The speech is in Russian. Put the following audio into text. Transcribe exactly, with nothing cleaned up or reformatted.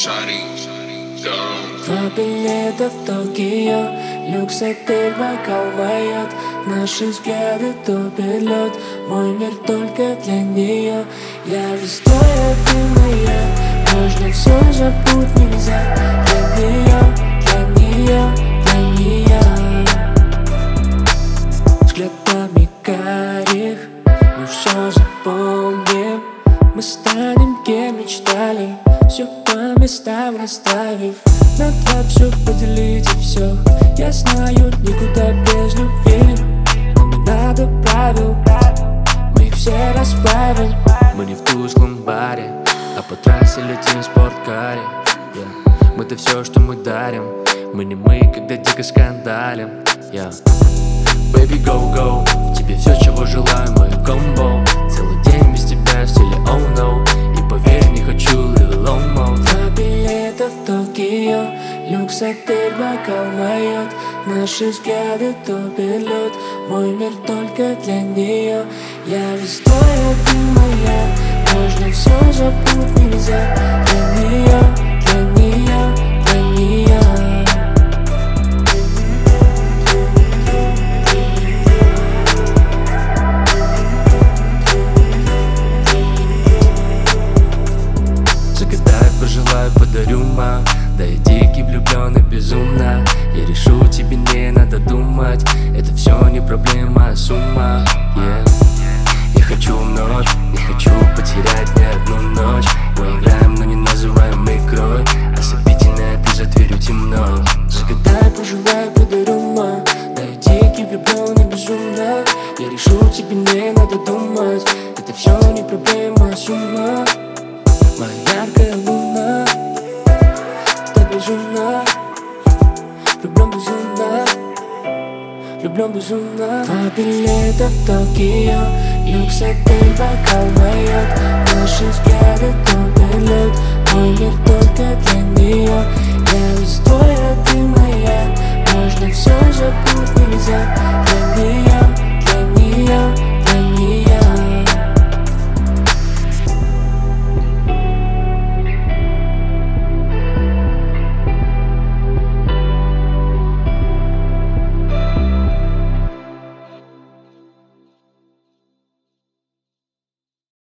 Два билета в Токио, люкс-отель, бокал моет. Наши взгляды топят лед, мой мир только для нее. Я же стоя, ты моя, можно все забудь нельзя. Для нее, для нее, для нее. Взглядами карих мы все запомним. Мы станем, кем мечтали, все по местам расставив. На два все поделить и все. Я знаю, никуда без любви. Нам не надо правил, мы их все расплавим. Мы не в тусклом баре, а по трассе летим в спорткаре, yeah. Мы-то все, что мы дарим. Мы не мы, когда дико скандалим, yeah. Baby, go, go, в тебе все, чего желаю, мое комбо. Целый день без тебя в стиле oh no. И поверь, не хочу live alone mode. Два билета в Токио, люкс-отель, бокал моет. Наши взгляды топят лед, мой мир только для нее. Я же стоя, ты моя, можно все забудь нельзя. Для нее, для нее, для нее. Загадаю, пожелаю, подарю, ма. Да я дикий, влюблённый, безумно. Я решу, тебе не надо думать. Это все не проблема, а сумма, yeah. Я хочу вновь, не хочу потерять ни одну ночь. Мы играем, но не называем игрой. Ослепительная, ты за дверью темно. Загадаю, пожелаю, подарю, ма. Да я дикий, влюблённый, безумно. Я решу, тебе не надо думать. Это все не проблема, а сумма. Моя яркая луна, ты безумна. Влюблен безумно, влюблен безумно. Два билета в Токио, люкс-отель, бокал моет. Наши взгляды топят лед, мой мир только для нее. Я весь твой, а ты моя, можно все забудь нельзя.